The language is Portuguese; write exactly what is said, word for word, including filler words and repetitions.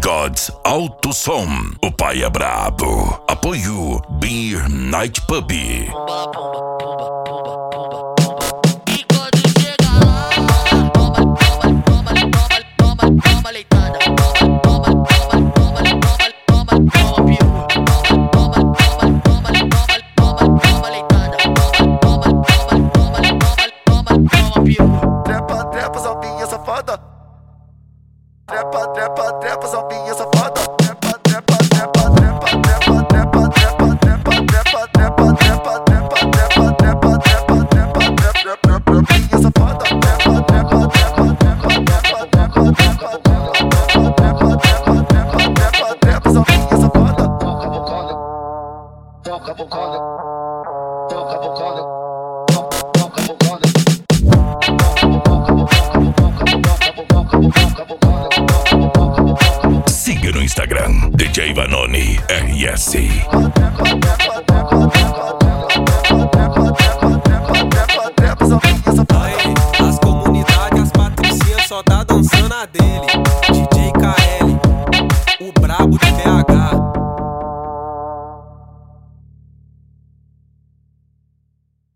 Gods Alto Som. O pai é brabo. Apoio Beer Night Pub. Trepa, trepa, salvinha safada. Trepa, trepa, trepa, salvinha safada. Trepa, trepa, trepa, trepa, trepa, trepa, trepa, trepa, trepa, trepa, trepa, trepa, trepa, trepa, trepa, trepa, trepa, trepinha safada. Trepa, trepa, trepa, trepa, trepa, trepa, trepa, trepa, trepa, trepa, trepa, trepa, salvinha safada. Toca bocada, toca bocada. Siga no Instagram D J Vanoni R S.